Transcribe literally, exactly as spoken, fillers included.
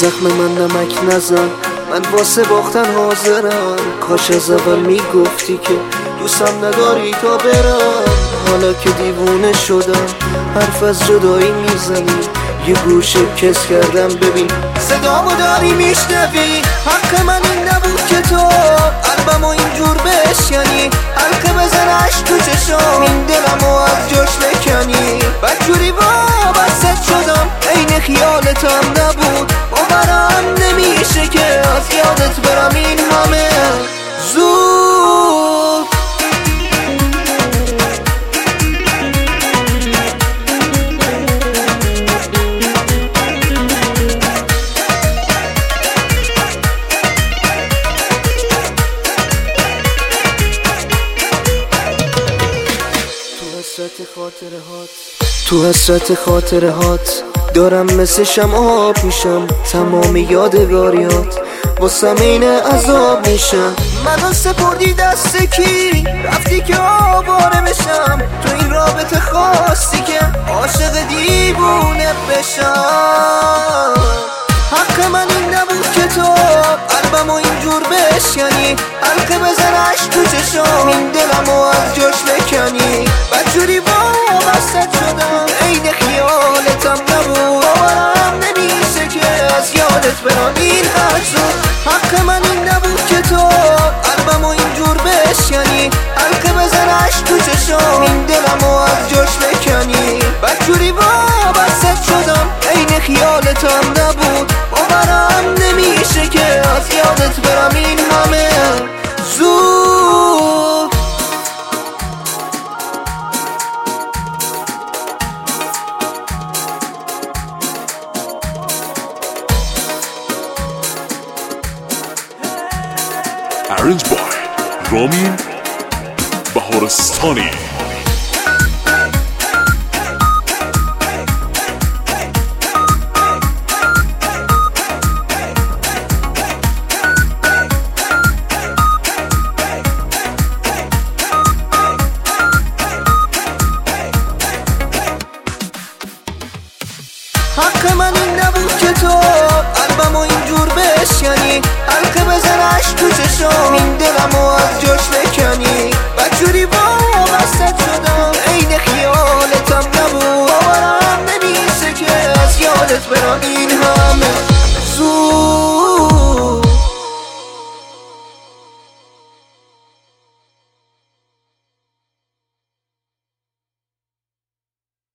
زخم من نمک نزن، من واسه باختن حاضرم. کاش از اول میگفتی که دوستم نداری تا برم. حالا که دیوونه شدم حرف از جدایی میزنی، یه گوشه کس کردم ببین صدامو داری میشنوی. حق من این نبود که تو قلبمو اینجور بشکنی، حلقه بزنش تو چشام این دلمو از جاش بکنی. بدجوری وابست شدم عین خیالتم نبود، باورم نمیشه که از یادت برم این همه زود. تو حسرت خاطره هات دارم مثل شم آب میشم، تمام یادگاریات واسم این عذاب میشم. منو سپردی دست کی؟ رفتی که آواره بشم، تو این رابطه خواستی که عاشق دیوونه بشم. حق من این نبود که تو قلبمو اینجور بشکنی، حلقه بزنش تو چشام این دلمو از جاش بکنی. بدجوری وابست شدم عین خیالتم نبود، باورم نمیشه که از یادت برم این حجم. حق من این نبود که تو قلبمو اینجور بشکنی، حلقه بزنش تو چشام این دلمو از جاش بکنی. بدجوری وابست شدم عین خیالتم نبود، باورم نمیشه که از یادت برم این همه زود. Arranged by رامین بهارستانی. حق من این نبود که تو قلبمو اینجور بشکنی، حلقه بزنش تو چشام این دلمو از جاش بکنی. بدجوری وابست شدم عین خیالتم نبود، باورم نمیشه که از یادت برم این